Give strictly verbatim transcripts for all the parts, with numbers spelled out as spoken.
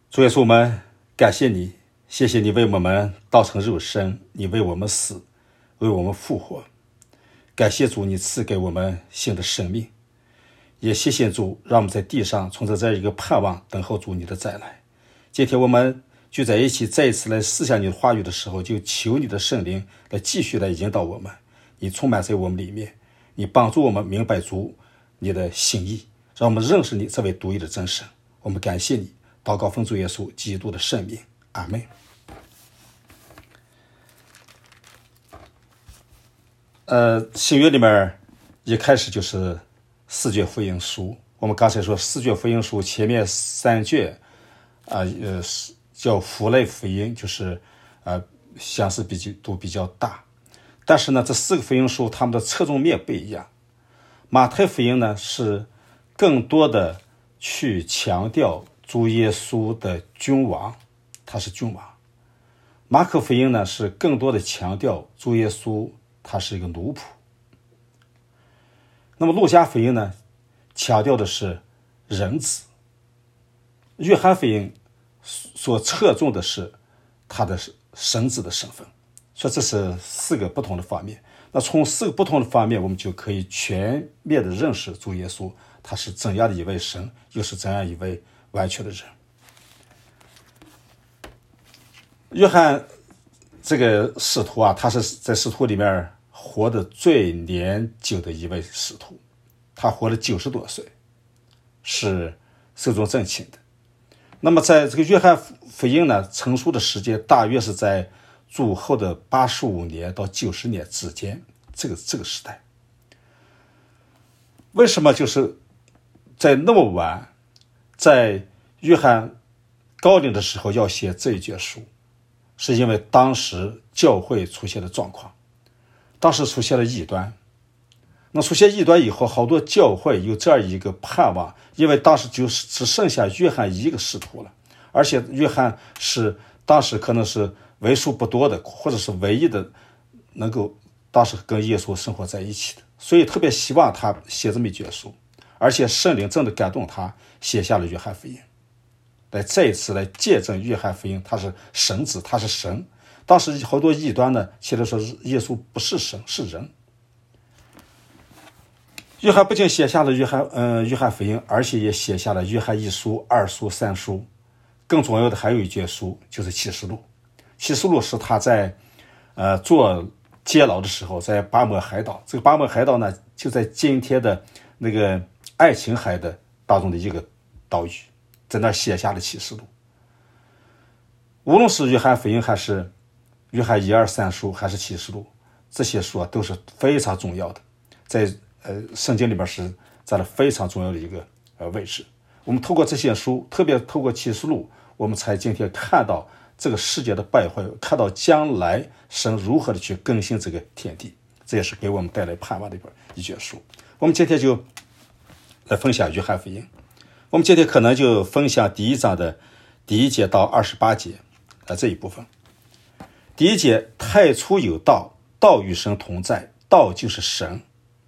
主耶稣，我们感谢你，谢谢你为我们道成肉身，你为我们死，为我们复活。感谢主，你赐给我们新的生命，也谢谢主，让我们在地上存在这一个盼望，等候主你的再来。今天我们聚在一起，再一次来思想你的话语的时候，就求你的圣灵来继续来引导我们，你充满在我们里面，你帮助我们明白主你的心意，让我们认识你这位独一的真神。我们感谢你，祷告奉主耶稣基督的圣名，阿们。呃，新约里面一开始就是四卷福音书。我们刚才说四卷福音书前面三卷啊、呃，呃，叫福类福音，就是呃，相似比较都比较大。但是呢，这四个福音书他们的侧重面不一样。马太福音呢是更多的去强调主耶稣的君王，他是君王。马可福音呢是更多的强调主耶稣他是一个奴仆。那么路加福音呢强调的是人子。约翰福音所侧重的是他的神子的身份。所以这是四个不同的方面。那从四个不同的方面，我们就可以全面的认识主耶稣他是怎样的一位神，又是怎样一位完全的人。约翰这个使徒啊，他是在使徒里面活得最年久的一位使徒，他活了九十多岁，是寿终正寝的。那么在这个约翰福音呢，成书的时间大约是在主后的八十五年到九十年之间，这个这个时代。为什么就是在那么晚，在约翰高龄的时候要写这一卷书？是因为当时教会出现了状况，当时出现了异端。那出现异端以后，好多教会有这样一个盼望，因为当时就只剩下约翰一个使徒了，而且约翰是当时可能是为数不多的，或者是唯一的能够当时跟耶稣生活在一起的，所以特别希望他写这么一卷书，而且圣灵真的感动他，写下了约翰福音，来再一次来见证约翰福音他是神子，他是神。当时好多异端呢，写的说耶稣不是神，是人。约翰不仅写下了约翰嗯约翰福音，而且也写下了约翰一书、二书、三书。更重要的还有一卷书，就是启示录。启示录是他在呃做监牢的时候，在巴摩海岛。这个巴摩海岛呢，就在今天的那个爱琴海的当中的一个岛屿，在那写下了启示录。无论是约翰福音还是约翰一二三书，还是启示录，这些书啊都是非常重要的，在呃圣经里边是占了非常重要的一个呃位置。我们透过这些书，特别透过启示录，我们才今天看到这个世界的败坏，看到将来神如何的去更新这个天地，这也是给我们带来盼望的一本一卷书。我们今天就来分享约翰福音。我们今天可能就分享第一章的第一节到二十八节啊这一部分。第一节，太初有道，道与神同在，道就是神。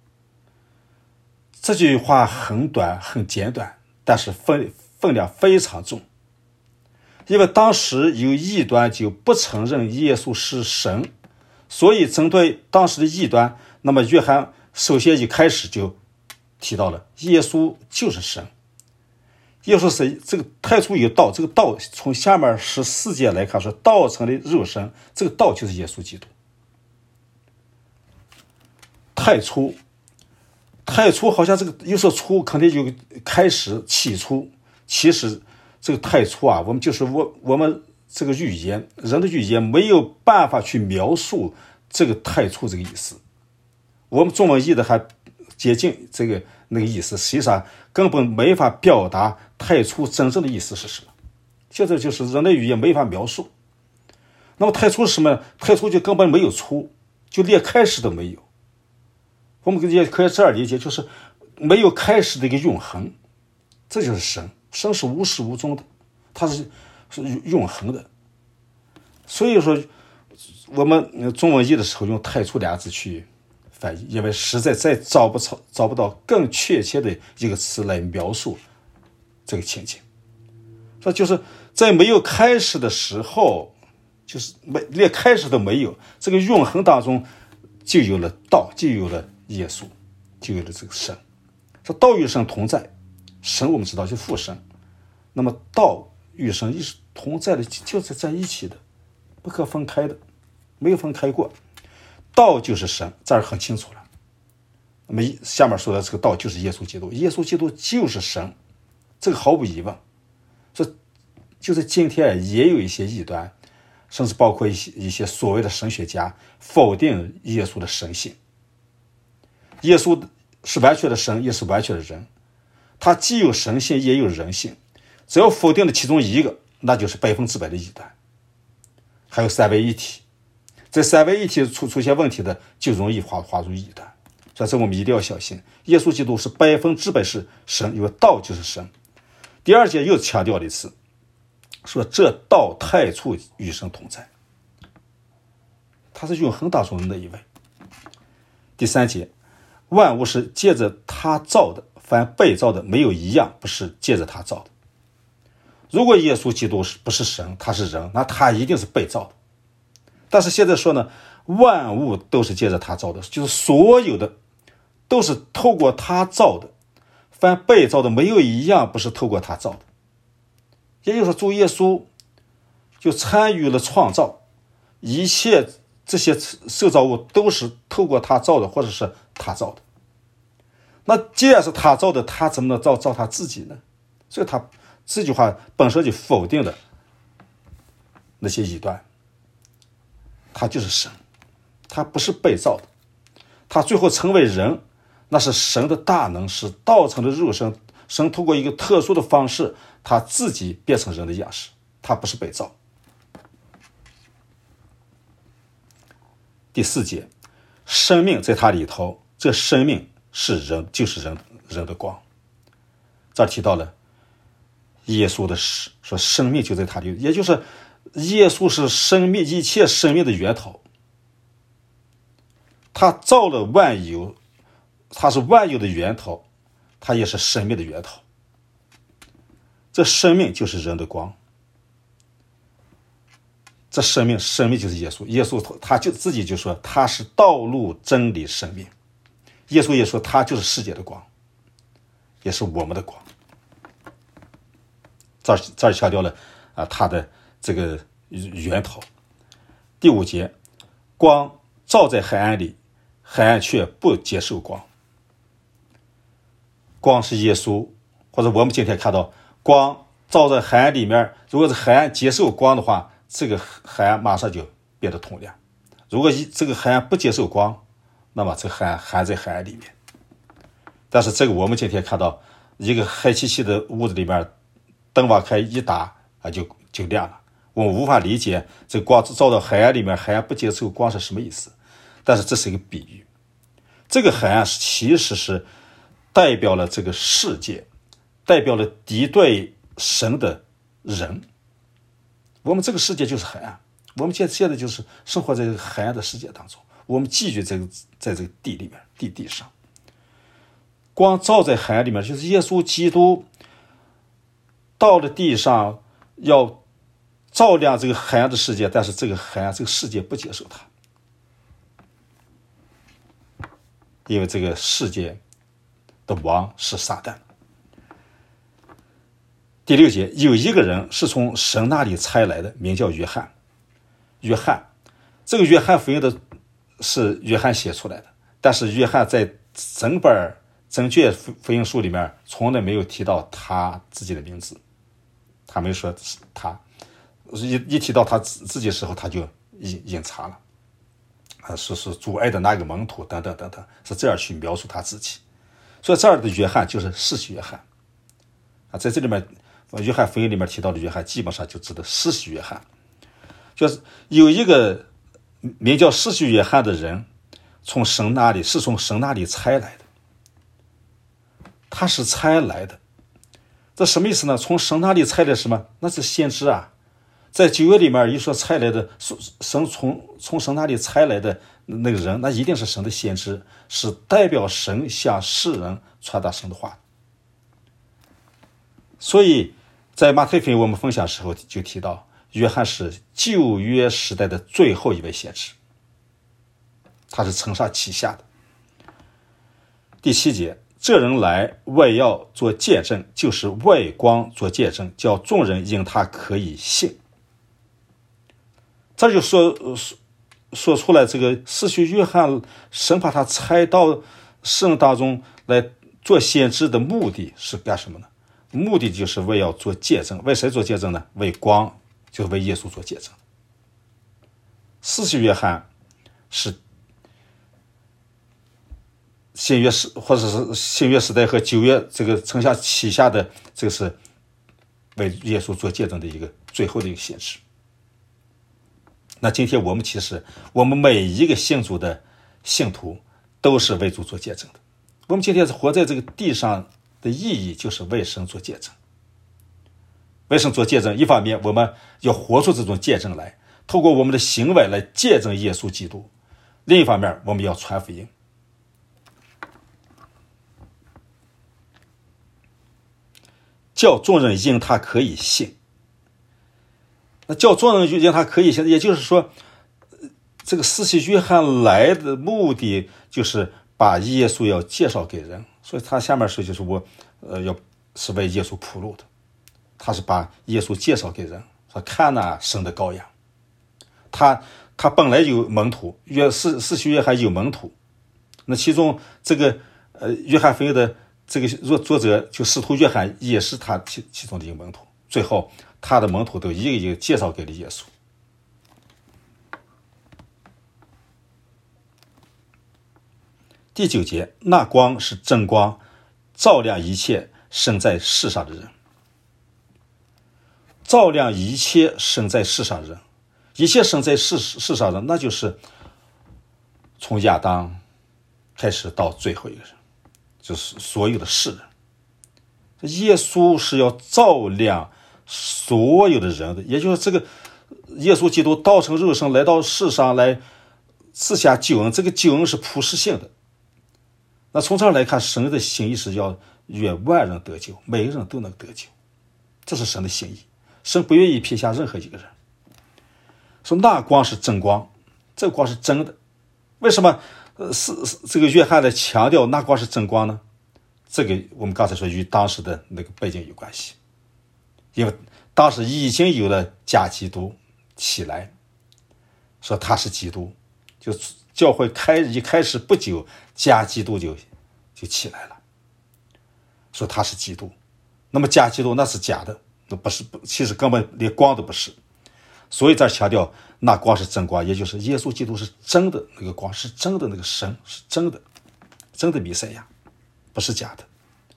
这句话很短很简短，但是分分量非常重。因为当时有异端就不承认耶稣是神，所以针对当时的异端，那么约翰首先一开始就提到了耶稣就是神。耶稣是这个太初有道，这个道从下面十四节来看说，道成了肉身，这个道就是耶稣基督。太初，太初好像这个有时候初肯定就开始起初，其实这个太初啊，我们就是我我们这个语言，人的语言没有办法去描述这个太初这个意思。我们中文译的还接近这个那个意思，实际上根本没法表达太初真正的意思是什么。现在就是人类语言没法描述。那么太初是什么？太初就根本没有初，就连开始都没有。我们也可以这样理解，就是没有开始的一个永恒，这就是神。神是无始无终的，它是是永恒的。所以说我们中文译的时候用太初俩字去翻译，因为实在再找不找不到更确切的一个词来描述这个情景。 说就是在没有开始的时候，就是没连开始都没有，这个永恒当中就有了道，就有了耶稣，就有了这个神。说道与神同在，神我们知道就是父神，那么道与神是同在的，就是在一起的，不可分开的，没有分开过。道就是神，这儿很清楚了。那么下面说的这个道就是耶稣基督，耶稣基督就是神，这个毫无疑问。说就是今天也有一些异端，甚至包括一些一些所谓的神学家否定耶稣的神性。耶稣是完全的神，也是完全的人，他既有神性也有人性，只要否定了其中一个，那就是百分之百的异端。还有三位一体，在三位一体出出现问题的，就容易滑滑入异端。所以这我们一定要小心，耶稣基督是百分之百是神，因为道就是神。第二节又强调了一次，说这道太初与神同在，他是永恒当中的那一位。第三节，万物是借着他造的，凡被造的没有一样不是借着他造的。如果耶稣基督不是神，他是人，那他一定是被造的。但是现在说呢，万物都是借着他造的，就是所有的都是透过他造的，凡被造的没有一样不是透过他造的。也就是说，主耶稣就参与了创造，一切这些受造物都是透过他造的，或者是他造的。那既然是他造的，他怎么能造造他自己呢？所以他这句话本身就否定了那些异端。他就是神，他不是被造的，他最后成为人，那是神的大能，是道成的肉身。神通过一个特殊的方式，他自己变成人的样式，他不是被造。第四节，生命在他里头，这生命是人，就是人人的光。这儿提到了耶稣的死，说生命就在他里，也就是耶稣是生命，一切生命的源头。他造了万有，他是万有的源头，他也是生命的源头。这生命就是人的光，这生命生命就是耶稣。耶稣他就自己就说他是道路真理生命，耶稣也说他就是世界的光，也是我们的光。这儿这儿强调了啊，他的这个源头。第五节，光照在黑暗里，黑暗却不接受光。光是耶稣，或者我们今天看到光照在黑暗里面，如果是黑暗接受光的话，这个黑暗马上就变得通亮。如果这个黑暗不接受光，那么这个黑暗还在黑暗里面。但是这个我们今天看到一个黑漆漆的屋子里面，灯往开一打啊，就就亮了。我们无法理解这光照到黑暗里面，黑暗不接受光是什么意思。但是这是一个比喻，这个黑暗其实是代表了这个世界，代表了敌对神的人。我们这个世界就是黑暗，我们现现在就是生活在这个黑暗的世界当中，我们寄居在这个在这个地里面，地地上。光照在黑暗里面，就是耶稣基督到了地上要照亮这个黑暗的世界，但是这个黑暗这个世界不接受他，因为这个世界的王是撒旦。第六节，有一个人是从神那里差来的，名叫约翰。约翰，这个约翰福音的是约翰写出来的，但是约翰在整本整卷福音书里面从来没有提到他自己的名字，他没说他，一一提到他自己的时候，他就隐隐藏了，啊，是是主爱的那个门徒等等等等，是这样去描述他自己。所以这儿的约翰就是施洗约翰啊，在这里面约翰福音里面提到的约翰，基本上就指的施洗约翰。就是有一个名叫施洗约翰的人，从神那里是从神那里差来的，他是差来的。这什么意思呢？从神那里差来什么？那是先知啊。在旧约里面一说差来的，神从从神那里差来的那个人，那一定是神的先知，是代表神向世人传达神的话。所以在马太福音我们分享时候就提到，约翰是旧约时代的最后一位先知，他是承上启下的。第七节，这人来为要做见证，就是为光做见证，叫众人因他可以信。这就说说出来，这个施洗约翰神把他差到世人当中来做先知的目的是干什么呢？目的就是为要做见证。为谁做见证呢？为光，就是为耶稣做见证。施洗约翰是新约时或者是新约时代和旧约这个承下启下的，这个是为耶稣做见证的一个最后的一个先知。那今天我们其实我们每一个信主的信徒都是为主做见证的。我们今天是活在这个地上的意义，就是为神做见证。为神做见证，一方面我们要活出这种见证来，透过我们的行为来见证耶稣基督；另一方面我们要传福音，叫众人因他可以信。那叫众人因他可以信，也就是说，这个施洗约翰来的目的就是把耶稣要介绍给人，所以他下面说就是我，呃，要是为耶稣铺路的，他是把耶稣介绍给人，说看哪，神的羔羊。他他本来有门徒，约施施洗约翰有门徒，那其中这个呃约翰福音的这个作作者就使徒约翰也是他其其中的一个门徒，最后他的门徒都一个一个介绍给了耶稣。第九节，那光是真光，照亮一切生在世上的人。照亮一切生在世上的人，一切生在世世上的人，那就是从亚当开始到最后一个人，就是所有的世人。耶稣是要照亮所有的人的，也就是这个耶稣基督道成肉身来到世上来赐下救恩，这个救恩是普世性的。那从这儿来看，神的心意是要愿万人得救，每个人都能得救，这是神的心意。神不愿意撇下任何一个人。说那光是真光，这个光是真的。为什么呃是这个约翰来强调那光是真光呢？这个我们刚才说与当时的那个背景有关系，因为当时已经有了假基督起来，说他是基督，就教会开一开始不久，假基督就就起来了，说他是基督。那么假基督那是假的，那不是，其实根本连光都不是。所以这强调那光是真光，也就是耶稣基督是真的那个光，是真的那个神，是真的真的弥赛亚，不是假的。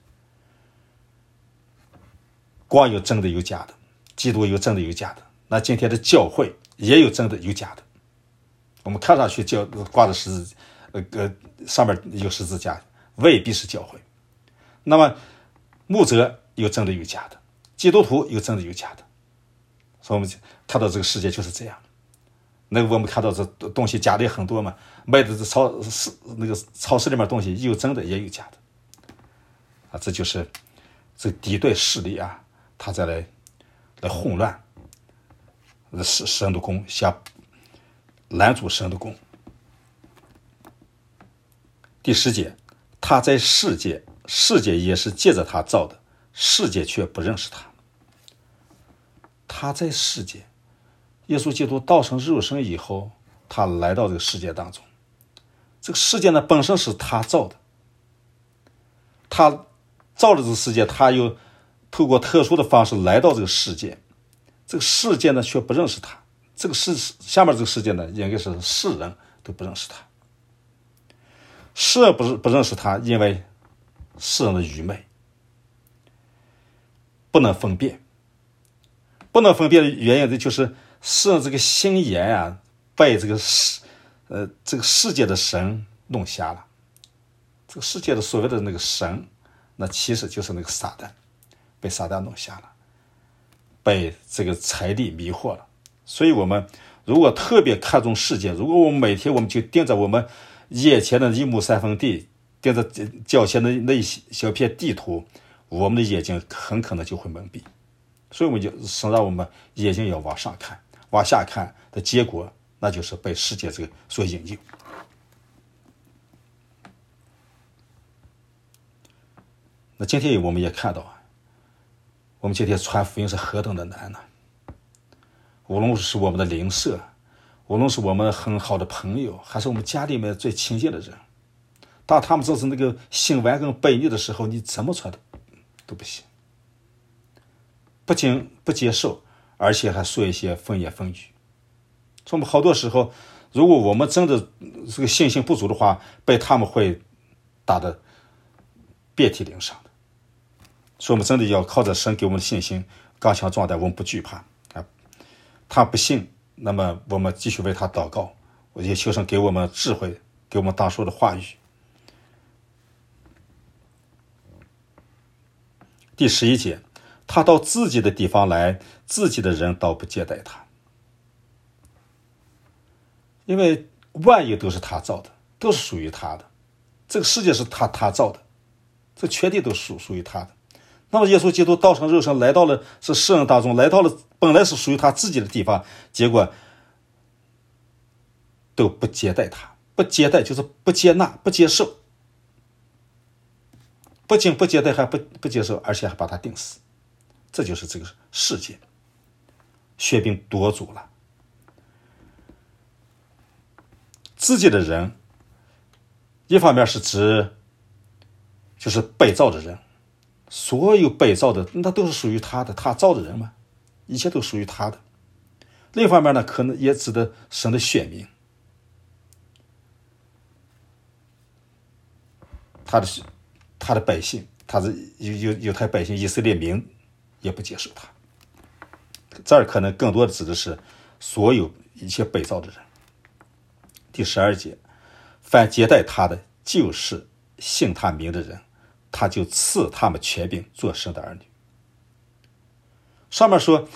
光有真的有假的，基督有真的有假的，那今天的教会也有真的有假的。我们看上去教挂的十字呃呃上面有十字架，未必是教会。那么牧者有真的有假的，基督徒有真的有假的。所以我们看到这个世界就是这样。那个我们看到这东西假的很多嘛，卖的超市那个超市里面东西有真的也有假的啊，这就是这敌对势力啊，他在来来混乱使神的工，想拦阻神的工。第十节，他在世界，世界也是借着他造的，世界却不认识他。他在世界，耶稣基督道成肉身以后，他来到这个世界当中。这个世界呢，本身是他造的，他造了这个世界，他又透过特殊的方式来到这个世界，这个世界呢却不认识他。这个世下面这个世界呢，应该是世人都不认识他。世人不不认识他，因为世人的愚昧，不能分辨。不能分辨的原因就是世人这个心眼啊，被这个世呃这个世界的神弄瞎了。这个世界的所谓的那个神，那其实就是那个撒旦，被撒旦弄瞎了，被这个财力迷惑了。所以我们如果特别看重世界，如果我们每天我们就盯着我们眼前的一亩三分地，盯着脚前的那一小片地图，我们的眼睛很可能就会蒙蔽。 所以我们就生让我们眼睛要往上看，往下看的结果，那就是被世界这个所引诱。那今天我们也看到啊，我们今天传福音是何等的难呢？无论是我们的邻舍，无论是我们很好的朋友，还是我们家里面最亲近的人，当他们做是那个性顽梗悖逆的时候，你怎么传都都不行，不仅不接受，而且还说一些风言风语。所以我们好多时候，如果我们真的这个信心不足的话，被他们会打得遍体鳞伤的。所以我们真的要靠着神给我们的信心刚强壮胆，我们不惧怕啊。他不信，那么我们继续为他祷告，我也求神给我们智慧，给我们当说的话语。第十一节，他到自己的地方来，自己的人倒不接待他，因为万有都是他造的，都是属于他的，这个世界是他他造的，这全地都属属于他的。那么耶稣基督道成肉身来到了这世人当中，来到了本来是属于他自己的地方，结果都不接待他，不接待就是不接纳，不接受，不仅不接待，还不不接受，而且还把他钉死。这就是这个世界血病多足了。自己的人，一方面是指就是被造的人，所有被造的那都是属于他的，他造的人嘛，一切都属于他的。另一方面呢，可能也指的神的选民，他的他的百姓，他的犹犹太百姓以色列民也不接受他。这儿可能更多的指的是所有一切被造的人。第十二节，凡接待他的，就是信他名的人，他就赐他们权柄做神的儿女。上面说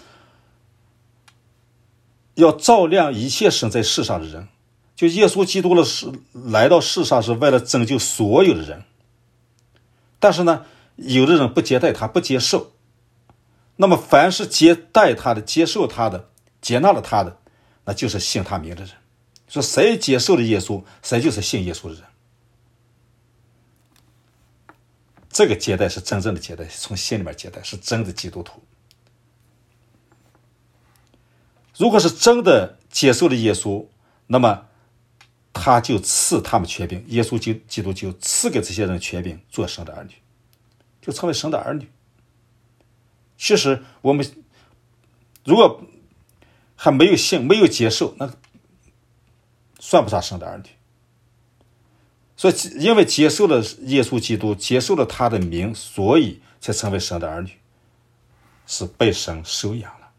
要照亮一切生在世上的人，就耶稣基督的来到世上是为了拯救所有的人。但是呢，有的人不接待他，不接受。那么凡是接待他的，接受他的，接纳了他的，那就是信他名的人。说谁接受了耶稣，谁就是信耶稣的人。这个接待是真正的接待，从心里面接待，是真的基督徒。如果是真的接受了耶稣，那么他就赐他们权柄，耶稣基督就赐给这些人权柄，做神的儿女，就成为神的儿女。其实我们如果还没有信，没有接受，那算不上神的儿女。所以因为接受了耶稣基督，接受了他的名，所以才成为神的儿女，是被神收养了。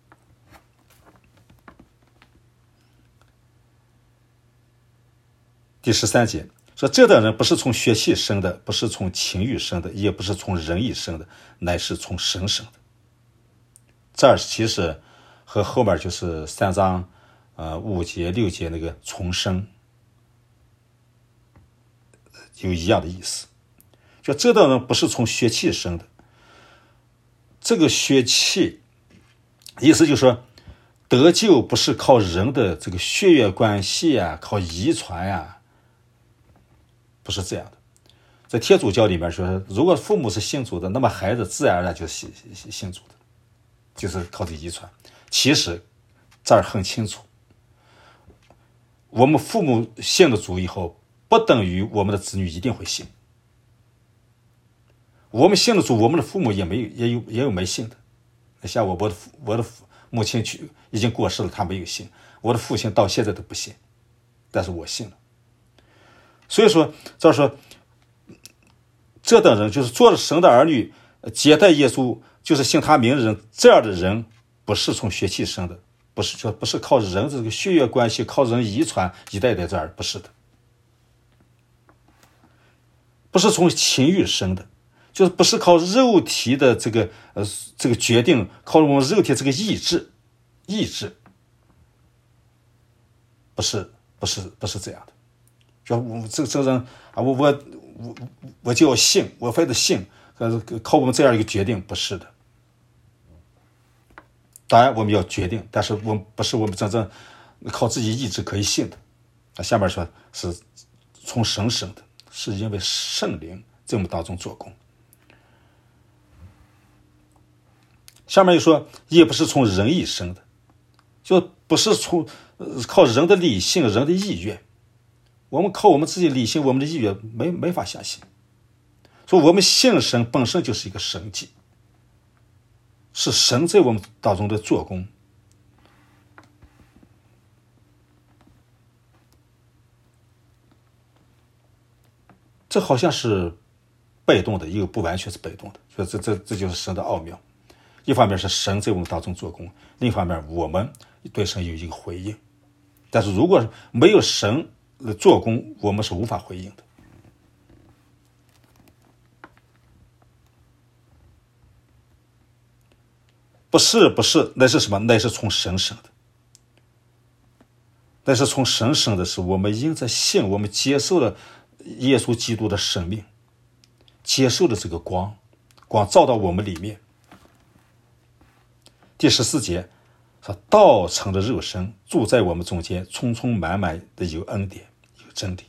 第十三节说，这等人不是从血气生的，不是从情欲生的，也不是从人意生的，乃是从神生的。这儿其实和后面就是三章呃五节六节那个重生有一样的意思。就这等人不是从血气生的，这个血气意思就是说得救不是靠人的这个血缘关系啊，靠遗传啊，不是这样的。在天主教里面说，如果父母是信主的，那么孩子自然而然就信信主的，就是靠这遗传。其实这儿很清楚，我们父母信了主以后，不等于我们的子女一定会信。我们信了主，我们的父母也没有也有也有没信的。像我我的我的母亲去已经过世了，他没有信；我的父亲到现在都不信，但是我信了。所以说，这说这等人就是做了神的儿女，接待耶稣，就是信他名的人，这样的人不是从血气生的，不是说不是靠人这个血缘关系，靠人遗传一代代这样，不是的，不是从情欲生的，就是不是靠肉体的这个呃这个决定，靠我们肉体这个意志，意志，不是不是不是这样的。就我这这人啊，我我我我就要信，我非得信，靠我们这样一个决定，不是的。 当然我们要决定，但是我们不是我们真正靠自己意志可以信的。那下面说是从神生的，是因为圣灵在我们当中做工。下面又说也不是从人意生的，就不是从靠人的理性人的意愿，我们靠我们自己理性我们的意愿没没法相信。所以我们信神本身就是一个神迹，是神在我们当中的做工。这好像是被动的，又不完全是被动的，所以这这这就是神的奥妙。一方面是神在我们当中做工，另一方面我们对神有一个回应。但是如果没有神的做工，我们是无法回应的。不是不是，那是什么？那是从神生的，那是从神生的，是我们因着信，我们接受了耶稣基督的生命，接受了这个光，光照到我们里面。第十四节说，道成了肉身，住在我们中间，充充满满的有恩典，有真理。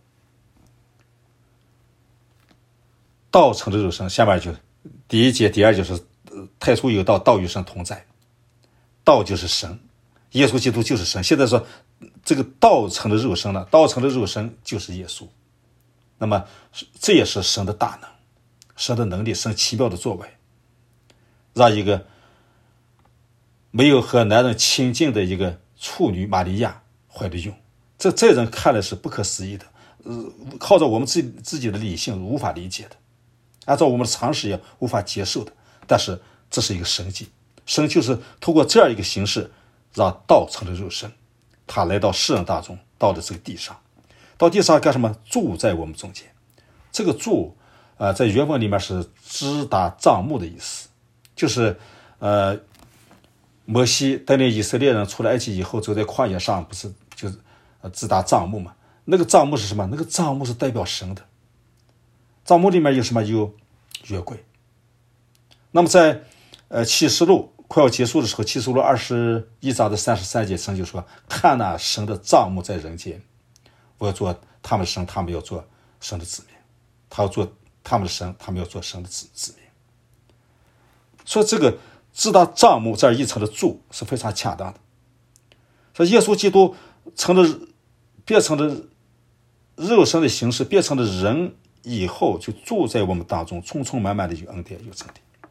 道成了肉身，下面就第一节第二就是太初有道，道与神同在，道就是神，耶稣基督就是神。现在说这个道成了肉身了，道成了肉身就是耶稣。那么这也是神的大能，神的能力，神奇妙的作为，让一个没有和男人亲近的一个处女玛利亚怀了孕，这这人看来是不可思议的，呃，靠着我们自己自己的理性无法理解的，按照我们的常识也无法接受的。但是这是一个神迹，神就是通过这样一个形式，让道成了肉身，他来到世人当中，到了这个地上，到地上干什么？住在我们中间。这个住，呃，在原文里面是支搭帐幕的意思，就是呃。摩西带领以色列人出了埃及以后，走在旷野上，不是就是自搭帐幕嘛？那个帐幕是什么？那个帐幕是代表神的。帐幕里面有什么？有约柜。那么在呃启示录快要结束的时候，启示录二十一章的三十三节，神就说：“看那神的帐幕在人间，我要做他们的神，他们要做神的子民；他要做他们的神，他们要做神的子子民。”所以这个。自搭帐幕这一层的住是非常恰当的。说耶稣基督成了变成了肉身的形式，变成了人以后，就住在我们当中，充充满满的有恩典有真理。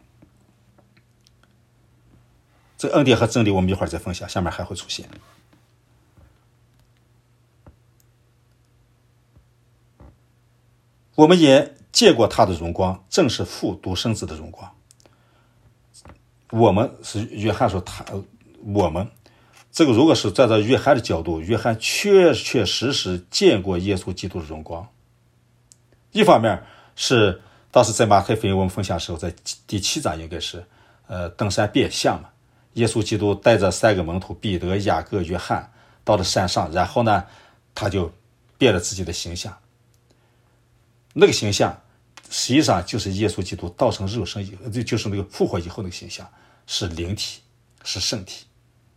这恩典和真理我们一会儿再分享，下面还会出现。我们也见过他的荣光，正是父独生子的荣光。我们是约翰说他，我们这个如果是站在约翰的角度，约翰确确实实见过耶稣基督的荣光。一方面是当时在马太福音我们分享的时候，在第七章应该是呃登山变相嘛，耶稣基督带着三个门徒彼得、雅各、约翰到了山上，然后呢他就变了自己的形象。那个形象实际上就是耶稣基督道成肉身以后，就是那个复活以后那个形象，是灵体，是圣体。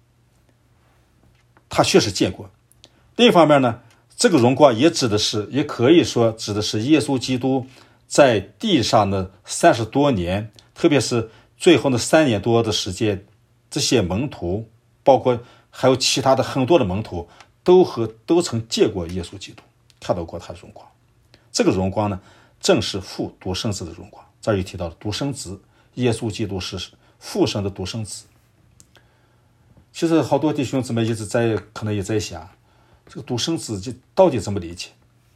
他确实见过。另一方面呢，这个荣光也指的是，也可以说指的是耶稣基督在地上的三十多年，特别是最后的三年多的时间，这些门徒，包括还有其他的很多的门徒，都和都曾见过耶稣基督，看到过他的荣光。这个荣光呢，正是父独生子的荣光。这儿又提到了独生子，耶稣基督是父生的独生子。其实好多弟兄姊妹一直在可能也在想，这个独生子就到底怎么理解？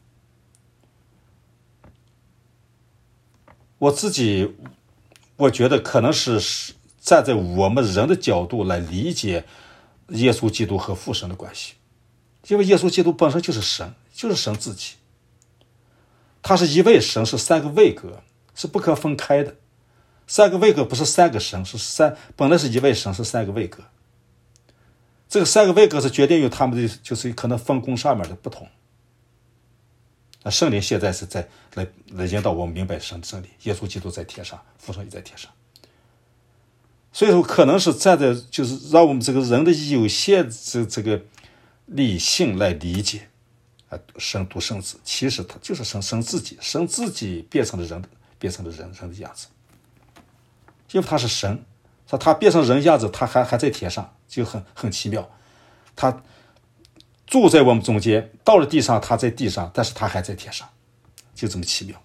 我自己我觉得可能是站在我们人的角度来理解耶稣基督和父神的关系，因为耶稣基督本身就是神，就是神自己。他是一位神，是三个位格，是不可分开的。三个位格不是三个神，是三本来是一位神，是三个位格。这个三个位格是决定于他们的就是可能分工上面的不同。那圣灵现在是在来来引导我们明白神的真理，耶稣基督在天上，父神也在天上。 所以说可能是站在就是让我们这个人的有限这这个理性来理解啊，神独生子，其实他就是神神自己，神自己变成了人，变成了人人的样子，因为他是神，他他变成人样子，他还还在天上，就很很奇妙，他住在我们中间，到了地上他在地上，但是他还在天上，就这么奇妙。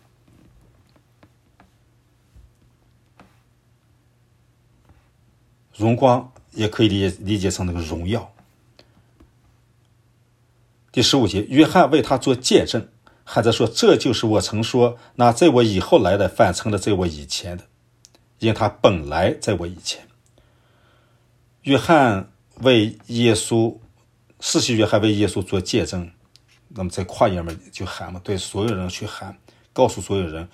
荣光也可以理解理解成那个荣耀。第十五节，约翰为他做见证，还在说，这就是我曾说，那在我以后来的反成了在我以前的，因他本来在我以前。约翰为耶稣，世袭约翰为耶稣做见证，那么在旷野里面就喊嘛，对所有人去喊，告诉所有人，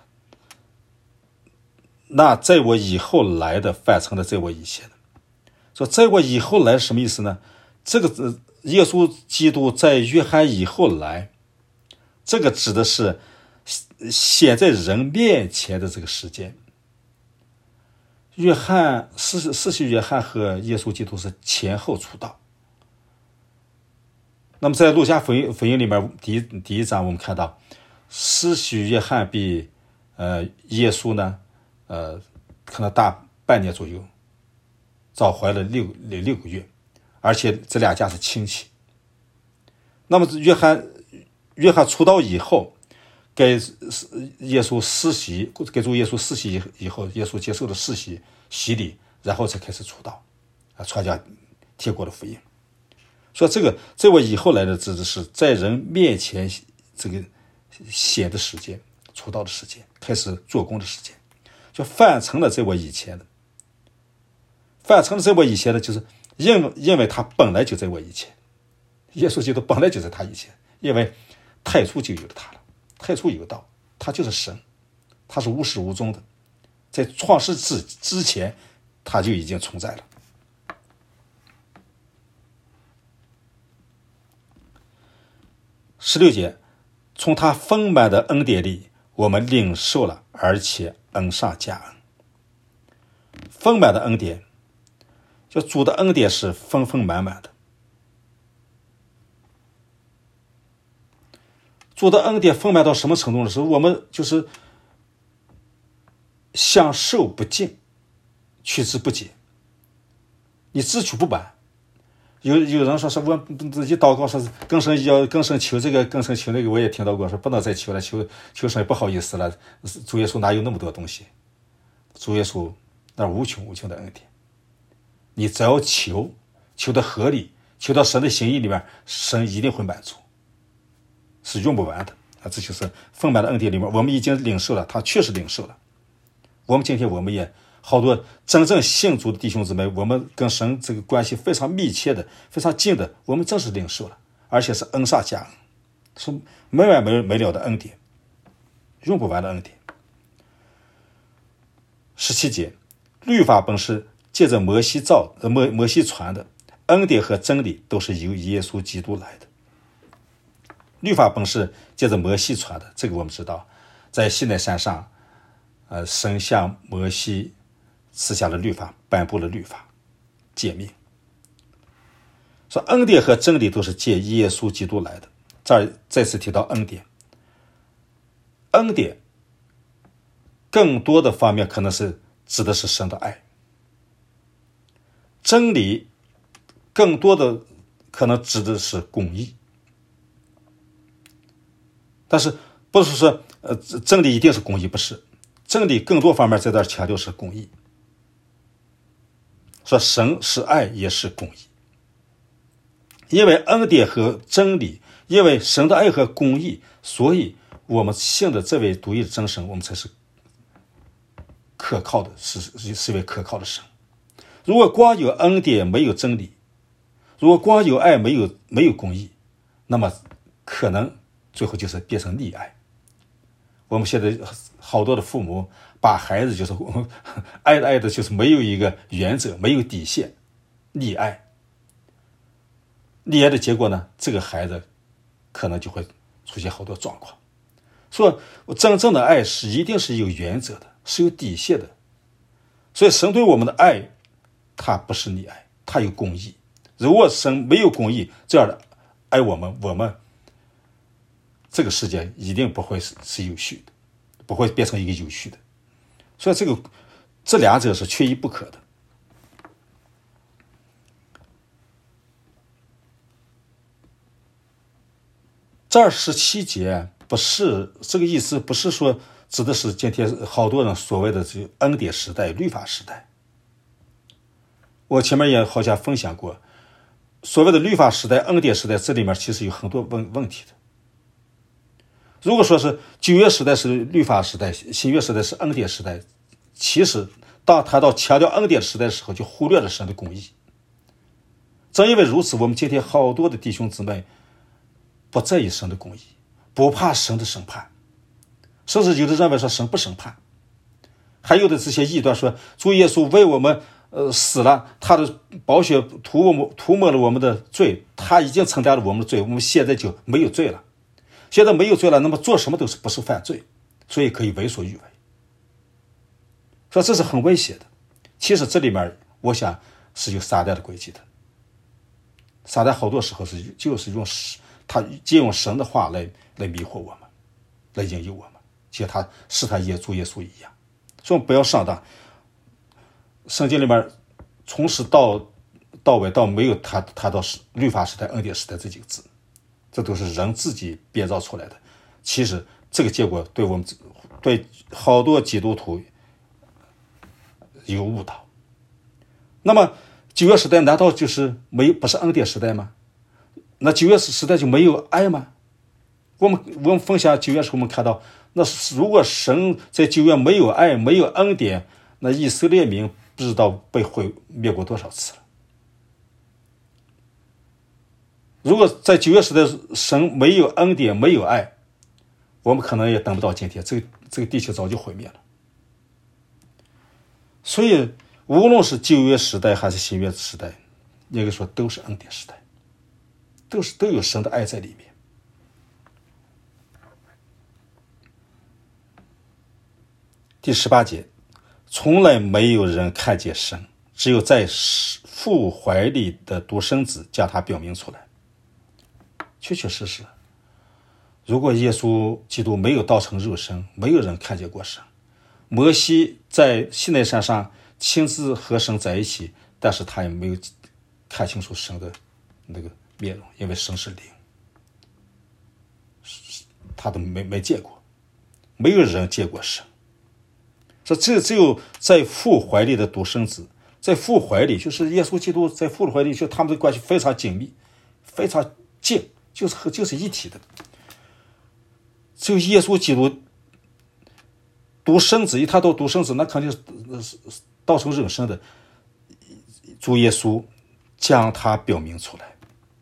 那在我以后来的反成了在我以前的。说在我以后来是什么意思呢？这个耶稣基督在约翰以后来，这个指的是显在人面前的这个时间。约翰世世袭约翰和耶稣基督是前后出道。那么在路加福音福音里面，第一第一章我们看到，世袭约翰比呃耶稣呢，呃可能大半年左右，早怀了六六个月，而且这两家是亲戚。那么约翰约翰出道以后，给耶稣施洗，给主耶稣施洗以后，耶稣接受了施洗洗礼，然后才开始出道，啊，传讲天国的福音。说这个在我以后来的指的是在人面前这个显的时间，出道的时间，开始做工的时间，就反成了在我以前的。反成了在我以前的，就是因为因为他本来就在我以前，耶稣基督本来就在他以前，因为太初就有了他了，太初有道，他就是神，他是无始无终的，在创世之之前他就已经存在了。十六节，从他丰满的恩典里，我们领受了，而且恩上加恩。丰满的恩典，就主的恩典是丰丰满满的。主的恩典丰满到什么程度呢？是我们就是享受不尽，取之不竭，你自取不满。有有人说是我自己祷告说是更神要更神求这个更神求那个，我也听到过，说不能再求了，求求神不好意思了，主耶稣哪有那么多东西？主耶稣那无穷无穷的恩典，你只要求，求的合理，求到神的心意里面，神一定会满足，是用不完的啊！这就是丰满的恩典里面，我们已经领受了，他确实领受了。我们今天我们也好多真正信主的弟兄姊妹，我们跟神这个关系非常密切的、非常近的，我们真是领受了，而且是恩上加恩，是没完没没了的恩典，用不完的恩典。十七节，律法本是借着摩西造、摩摩西传的，恩典和真理都是由耶稣基督来的。律法本是借着摩西传的，这个我们知道，在西奈山上，呃，神向摩西赐下了律法，颁布了律法诫命。说恩典和真理都是借耶稣基督来的。这儿再次提到恩典，恩典更多的方面可能是指的是神的爱，真理更多的可能指的是公义。但是不是说呃真理一定是公义，不是，真理更多方面在这儿强调是公义。说神是爱也是公义，因为恩典和真理，因为神的爱和公义，所以我们信的这位独一的真神，我们才是可靠的，是是一位可靠的神。如果光有恩典没有真理，如果光有爱没有没有公义，那么可能最后就是变成溺爱。我们现在好多的父母把孩子就是爱的爱的就是没有一个原则，没有底线，溺爱。溺爱的结果呢，这个孩子可能就会出现好多状况。说真正的爱是一定是有原则的，是有底线的， 所以神对我们的爱，他不是溺爱，他有公义。如果神没有公义，这样的爱我们，我们这个世界一定不会是是有序的，不会变成一个有序的。所以这个这两者是缺一不可的。这二十七节不是这个意思，不是说指的是今天好多人所谓的这个恩典时代、律法时代。我前面也好像分享过，所谓的律法时代、恩典时代，这里面其实有很多问问题的。如果说是旧约时代是律法时代，新约时代是恩典时代，其实当谈到强调恩典时代的时候，就忽略了神的公义。正因为如此，我们今天好多的弟兄姊妹不在意神的公义，不怕神的审判，甚至有的认为说神不审判。还有的这些异端说，主耶稣为我们呃死了，他的宝血涂抹涂抹了我们的罪，他已经承担了我们的罪，我们现在就没有罪了。现在没有罪了，那么做什么都是不是犯罪，所以可以为所欲为。说这是很危险的。其实这里面我想是有撒旦的诡计的。撒旦好多时候是就是用他借用神的话来来迷惑我们，来引诱我们，其实他是他耶主耶稣一样。所以不要上当。圣经里面从始到到尾到没有谈谈到律法时代、恩典时代这几个字，这都是人自己编造出来的。其实这个结果对我们对好多基督徒有误导。那么旧约时代难道就是没有不是恩典时代吗？那旧约时代就没有爱吗？我们我们分享旧约时候，我们看到，那如果神在旧约没有爱、没有恩典，那以色列民不知道被毁灭过多少次了。如果在旧约时代神没有恩典、没有爱，我们可能也等不到今天，这个这个地球早就毁灭了。所以无论是旧约时代还是新约时代，应该说都是恩典时代，都是都有神的爱在里面。第十八节，从来没有人看见神，只有在父怀里的独生子将他表明出来。确确实实，如果耶稣基督没有道成肉身，没有人看见过神。摩西在西奈山上亲自和神在一起，但是他也没有看清楚神的那个面容，因为神是灵，他都没没见过，没有人见过神。说这只有在父怀里的独生子，在父怀里，就是耶稣基督在父的怀里，就他们的关系非常紧密，非常近，就是和就是一体的。只有耶稣基督独生子，一谈到独生子，那肯定是道成肉身的主耶稣将他表明出来。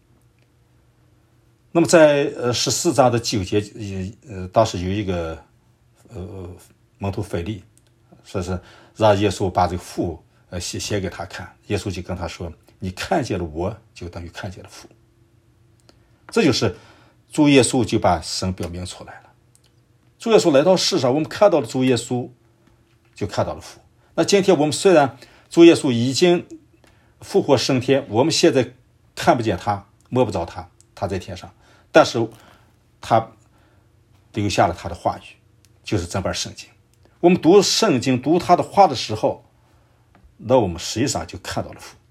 那么在呃十四章的九节，呃当时有一个呃门徒腓利，说是让耶稣把这个父呃写写给他看，耶稣就跟他说：“你看见了我，就等于看见了父。”这就是主耶稣就把神表明出来了。主耶稣来到世上，我们看到了主耶稣，就看到了父。那今天我们虽然主耶稣已经复活升天，我们现在看不见他，摸不着他，他在天上，但是他留下了他的话语，就是整本圣经。我们读圣经、读他的话的时候，那我们实际上就看到了父，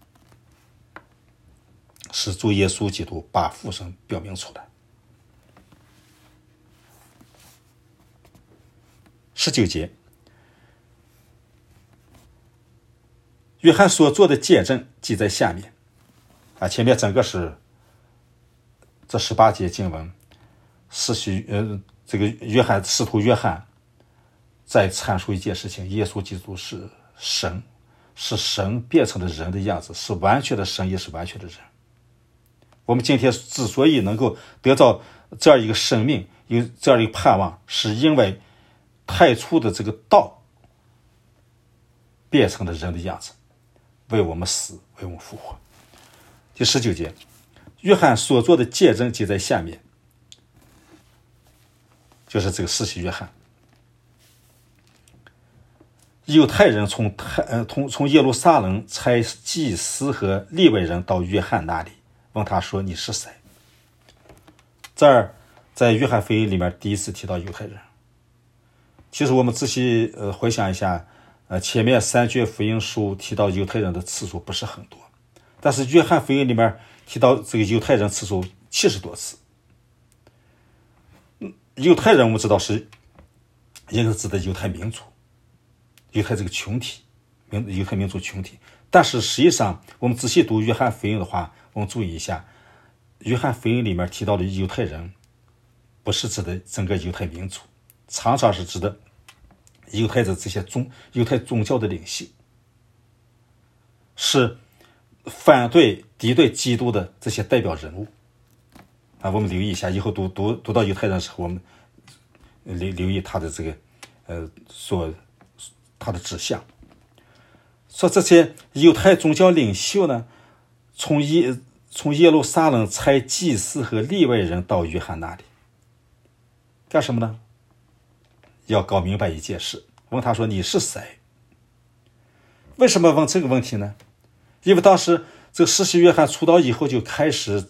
是主耶稣基督把父神表明出来。十九节，约翰所做的见证记在下面啊，前面整个是这十八节经文，是许呃这个约翰使徒约翰在阐述一件事情：耶稣基督是神，是神变成的人的样子，是完全的神，也是完全的人。我们今天之所以能够得到这样一个生命，有这样一个盼望，是因为太初的这个道变成了人的样子，为我们死，为我们复活。第十九节，约翰所做的见证记在下面，就是这个施洗约翰。 犹太人从太呃从从耶路撒冷差祭司和利未人到约翰那里，问他说：“你是谁？”这儿在约翰福音里面第一次提到犹太人。其实我们仔细呃回想一下，呃前面三卷福音书提到犹太人的次数不是很多，但是约翰福音里面提到这个犹太人次数七十多次。犹太人我们知道是也是指的犹太民族，犹太这个群体，犹太民族群体。但是实际上我们仔细读约翰福音的话，我们注意一下，约翰福音里面提到的犹太人不是指的整个犹太民族，常常是指的犹太的这些宗犹太宗教的领袖，是反对敌对基督的这些代表人物啊。我们留意一下，以后读读读到犹太人的时候，我们留留意他的这个呃所他的指向。说这些犹太宗教领袖呢，从耶从耶路撒冷差祭司和利未人到约翰那里，干什么呢？要搞明白一件事，问他说：“你是谁？”为什么问这个问题呢？因为当时这个施洗约翰出道以后就开始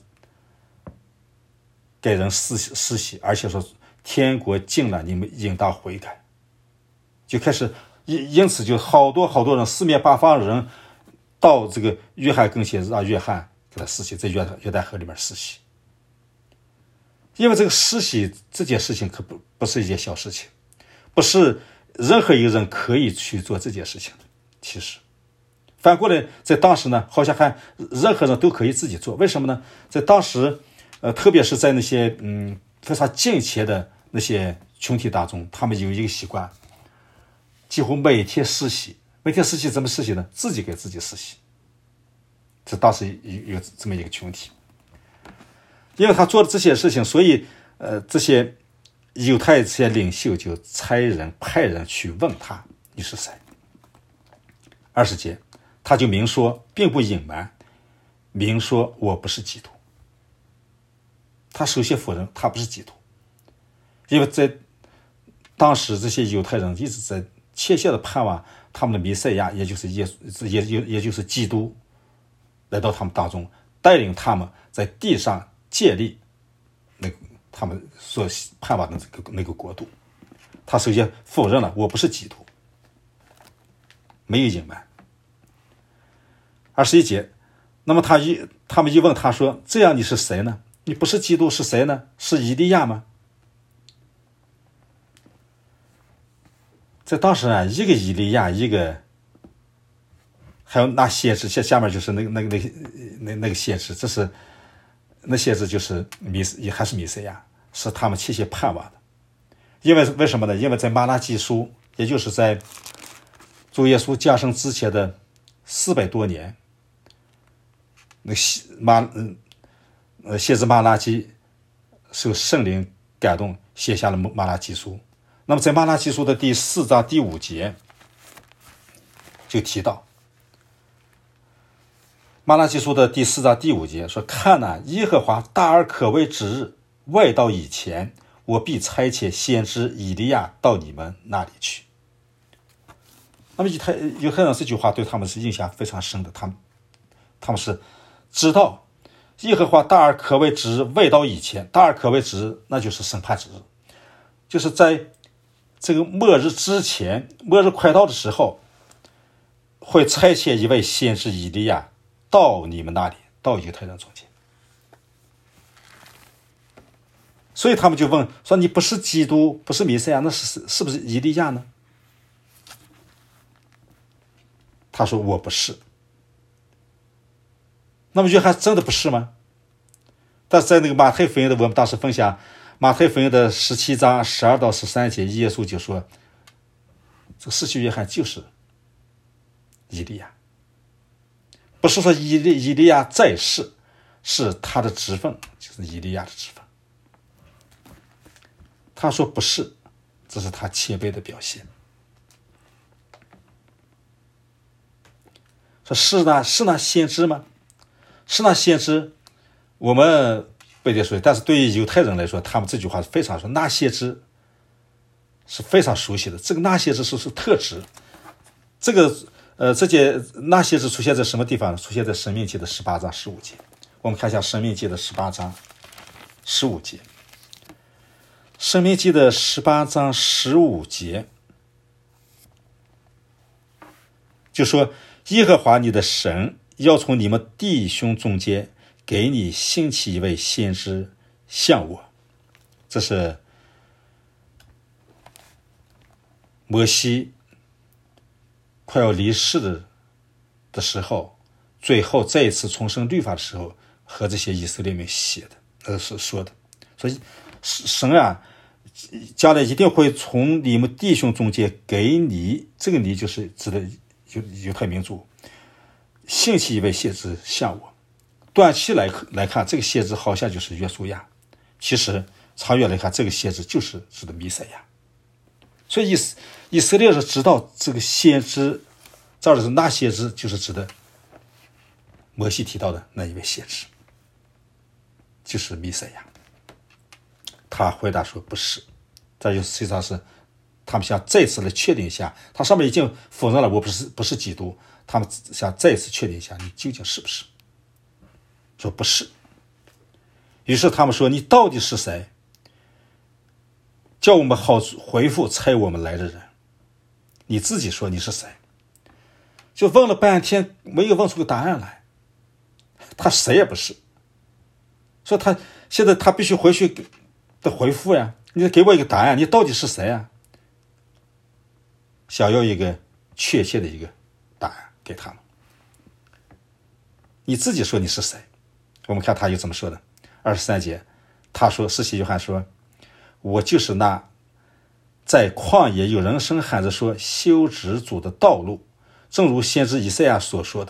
给人施洗，施洗，而且说天国近了，你们应当悔改，就开始因因此就好多好多人，四面八方的人到这个约翰跟前，让约翰给他施洗，在约约旦河里面施洗。因为这个施洗这件事情可不不是一件小事情，不是任何一个人可以去做这件事情的。其实反过来，在当时呢，好像还任何人都可以自己做。为什么呢？在当时呃，特别是在那些嗯非常近前的那些群体当中，他们有一个习惯，几乎每天施洗。每天施洗怎么施洗呢？自己给自己施洗。这当时有有这么一个群体。因为他做了这些事情，所以呃，这些犹太这些领袖就差人派人去问他：“你是谁？”二十节，他就明说，并不隐瞒，明说我不是基督。他首先否认他不是基督，因为在当时这些犹太人一直在切切的盼望他们的弥赛亚，也就是耶稣，也也也就是基督，来到他们当中，带领他们在地上建立那个他们所盼望的这个那个国度。他首先否认了我不是基督，没有隐瞒。二十一节，那么他一他们一问他说：“这样你是谁呢？你不是基督是谁呢？是以利亚吗？”在当时啊，一个以利亚，一个还有那先知，下下面就是那个那个那个那那个先知，这是那先知就是弥也还是弥赛亚，是他们切切盼望的。因为为什么呢？因为在马拉基书，也就是在主耶稣降生之前的四百多年，那个马嗯呃先知马拉基受圣灵感动，写下了马拉基书。那么在马拉基书的第四章第五节就提到，马拉基书的第四章第五节说：“看哪，耶和华大而可畏之日未到以前，我必差遣先知以利亚到你们那里去。”那么犹太犹太人这句话对他们是印象非常深的，他们他们是知道耶和华大而可畏之日未到以前，大而可畏之日那就是审判之日，就是在这个末日之前，末日快到的时候，会差遣一位先知以利亚到你们那里，到犹太人中间。所以他们就问说：“你不是基督，不是弥赛亚，那是是不是以利亚呢？”他说：“我不是。”那么约翰真的不是吗？但是在那个马太福音的，我们当时分享马太福音的十七章十二到十三节，耶稣就说：“这个施洗约翰就是以利亚，不是说以利以利亚在世，是他的职分，就是以利亚的职分。”他说不是，这是他谦卑的表现。说是那是那先知吗？是那先知，我们不一定熟悉，但是对于犹太人来说，他们这句话是非常说那先知是非常熟悉的。这个那先知是是特指这个呃，这些那些是出现在什么地方？出现在申命记的十八章十五节。我们看一下申命记的十八章十五节。申命记的十八章十五节就说，耶和华你的神要从你们弟兄中间给你兴起一位先知像我。这是摩西快要离世的的时候，最后再一次重生律法的时候，和这些以色列民写的，呃，是说的。所以神啊，将来一定会从你们弟兄中间给你，这个你就是指的犹犹太民族，兴起一位先知像我。短期来来看，这个先知好像就是约书亚，其实长远来看，这个先知就是指的弥赛亚。所以以以色列人知道这个先知，照的是那先知，就是指的摩西提到的那一位先知，就是弥赛亚。他回答说不是，这就实际上是他们想再次来确定一下，他上面已经否认了我不是不是基督，他们想再次确定一下你究竟是不是，说不是。于是他们说你到底是谁，叫我们好回复猜我们来的人，你自己说你是谁。就问了半天没有问出个答案来，他谁也不是。说他现在他必须回去的回复呀，你得给我一个答案，你到底是谁啊？想要一个确切的一个答案给他们。你自己说你是谁。我们看他又怎么说的。二十三节他说，施洗约翰说，我就是那在旷野有人声喊着说修直主的道路，正如先知以赛亚所说的。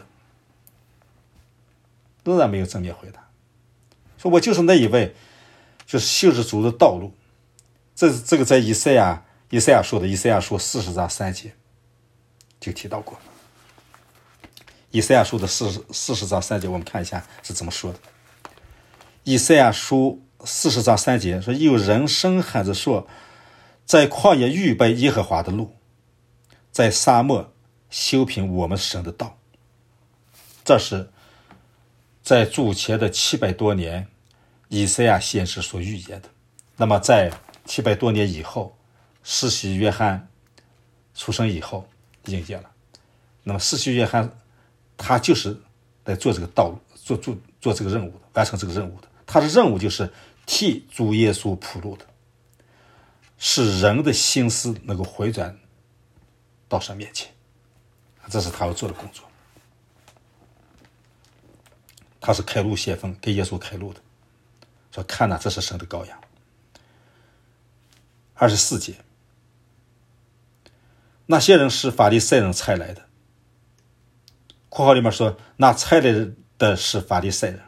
仍然没有正面回答，说我就是那一位，就是修直主的道路。这这个在以赛亚以赛亚说的，以赛亚书四十章三节就提到过。以赛亚书的四十四十章三节，我们看一下是怎么说的。以赛亚书四十章三节说，有人声喊着说，在旷野预备耶和华的路，在沙漠修平我们神的道。这是在主前的七百多年以赛亚先知所预言的。那么在七百多年以后，施洗约翰出生以后应验了。那么施洗约翰他就是来做这个道路，做做做这个任务的，完成这个任务的。他的任务就是替主耶稣铺路的，使人的心思能够回转到神面前，这是他要做的工作。他是开路先锋，给耶稣开路的，说看哪，这是神的羔羊。二十四节，那些人是法利赛人差来的，括号里面说那差来的是法利赛人。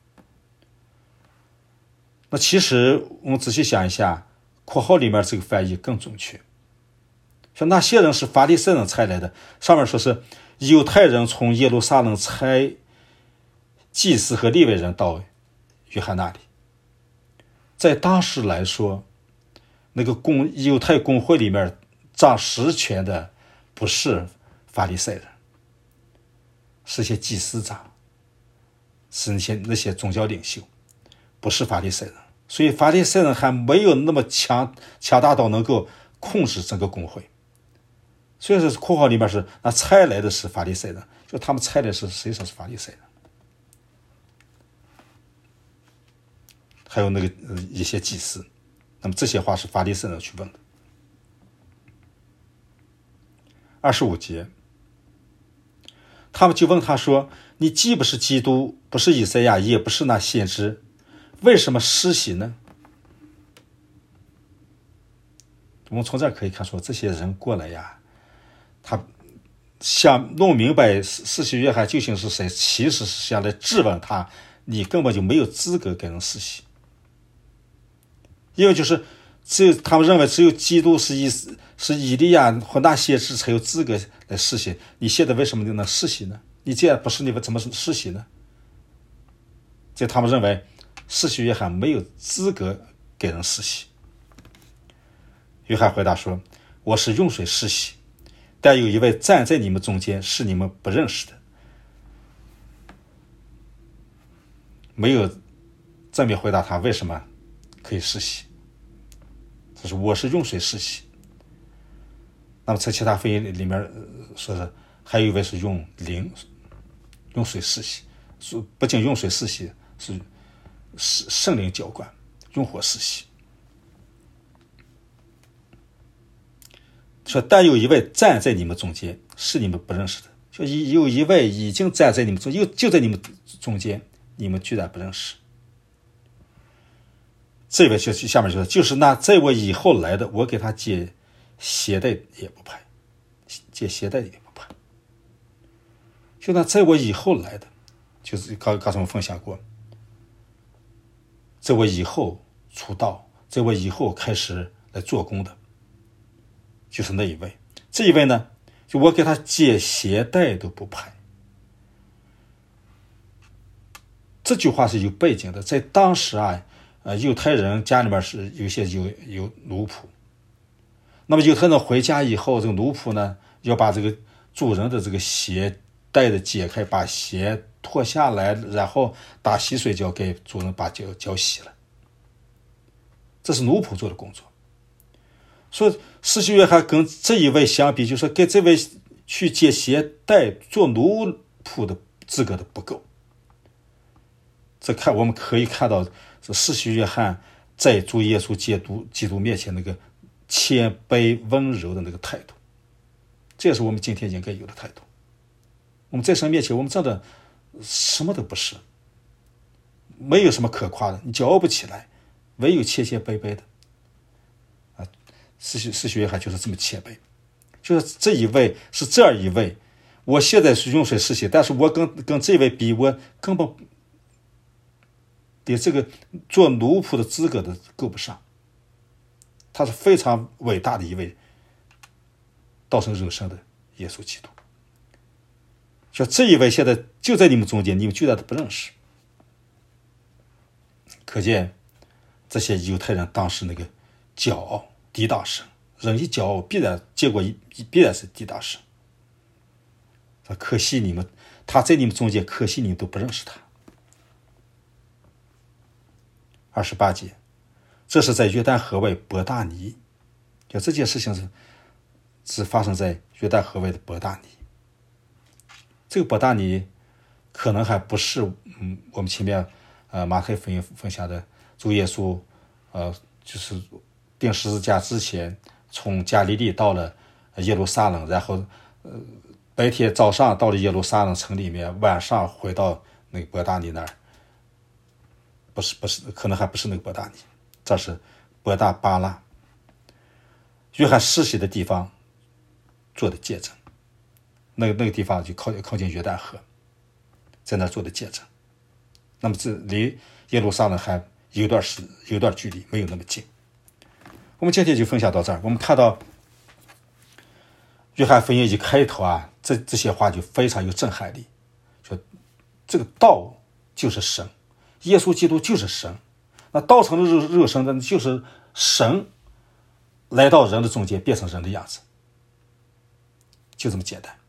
那其实我们仔细想一下，括号里面这个翻译更准确，说那些人是法利赛人差来的，上面说是犹太人从耶路撒冷差祭司和利未人到约翰那里。在当时来说，那个公犹太公会里面掌实权的不是法利赛人，是些祭司长，是那些那些宗教领袖，不是法利赛人。所以法利赛人还没有那么强强大到能够控制整个公会。所以说括号里面是那差来的是法利赛人，就他们差来是谁说是法利赛人？还有那个、呃、一些祭司，那么这些话是法利赛人去问的。二十五节，他们就问他说：“你既不是基督，不是以赛亚，也不是那先知，为什么施洗呢？”我们从这儿可以看出，这些人过来呀，他想弄明白施洗约翰究竟是谁，其实是想来质问他，你根本就没有资格给人施洗。因为就是只有他们认为只有基督是以是以利亚或那先知才有资格来施洗，你现在为什么就能施洗呢？你既然不是，你怎么施洗呢？就他们认为施洗约翰没有资格给人施洗。约翰回答说：“我是用水施洗， 但有一位站在你们中间，是你们不认识的。没有正面回答他为什么可以施洗，这是我是用水施洗。那么在其他福音里面说是还有一位是用灵用水施洗，不仅用水施洗，是圣灵浇灌，用火施洗。说但有一位站在你们中间，是你们不认识的。说有一位已经站在你们中间，就在你们中间，你们居然不认识。这位就下面就说，就是那在我以后来的，我给他解鞋带也不配，解鞋带也不配。就那在我以后来的，就是刚刚才我们分享过，在我以后出道，在我以后开始来做工的，就是那一位。这一位呢，就我给他解鞋带都不配。这句话是有背景的，在当时啊，呃，犹太人家里面是有些有有奴仆。那么犹太人回家以后，这个奴仆呢，要把这个主人的这个鞋带的解开，把鞋脱下来，然后打洗水脚给主人把脚脚洗了。这是奴仆做的工作。所以施洗约翰跟这一位相比，就是给这位去解鞋带做奴仆的资格的不够。这看我们可以看到，是施洗约翰在主耶稣基督基督面前那个谦卑温柔的那个态度，这也是我们今天应该有的态度。我们在神面前，我们真的什么都不是，没有什么可夸的，你骄傲不起来，唯有谦谦卑卑的。啊，施洗施洗约翰就是这么谦卑，就是这一位是这样一位，我现在是用水施洗，但是我跟跟这位比，我根本连这个做奴仆的资格都够不上。他是非常伟大的一位道成肉身的耶稣基督。说这一位现在就在你们中间，你们居然都不认识。可见这些犹太人当时那个骄傲地大神，人一骄傲必然结果必然是地大神。可惜你们他在你们中间，可惜你们都不认识他。二十八节，这是在约旦河外伯大尼，就这件事情是是发生在约旦河外的伯大尼。这个伯大尼可能还不是嗯我们前面呃马太福音分享的主耶稣呃就是钉十字架之前从加利利到了耶路撒冷，然后呃白天早上到了耶路撒冷城里面，晚上回到那个伯大尼那儿。不是不是，可能还不是那个伯大尼，这是伯大巴拉。约翰施洗的地方做的见证，那个那个地方就靠靠近约旦河，在那做的见证。那么这离耶路撒冷还有段时有段距离，没有那么近。我们今天就分享到这儿。我们看到约翰福音一开头啊，这这些话就非常有震撼力，说这个道就是神。耶稣基督就是神，那道成肉肉身的就是神来到人的中间，变成人的样子，就这么简单。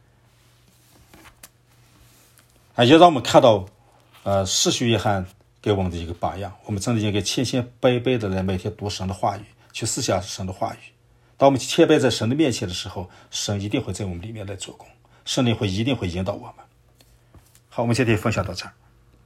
啊，也让我们看到，呃，施洗约翰给我们的一个榜样。我们真的应该谦谦卑卑的来每天读神的话语，去思想神的话语。当我们谦卑在神的面前的时候，神一定会在我们里面来做工，圣灵会一定会引导我们。好，我们今天分享到这儿。